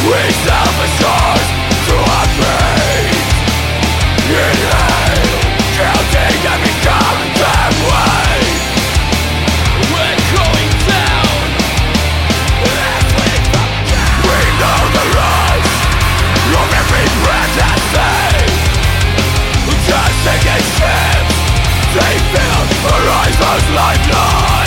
We self-assured through our pain. Inhale, counting every goddamn way. We're going down as we come down. We know the rush of every breath at sea. Just sinking ships, they fill horizons like night.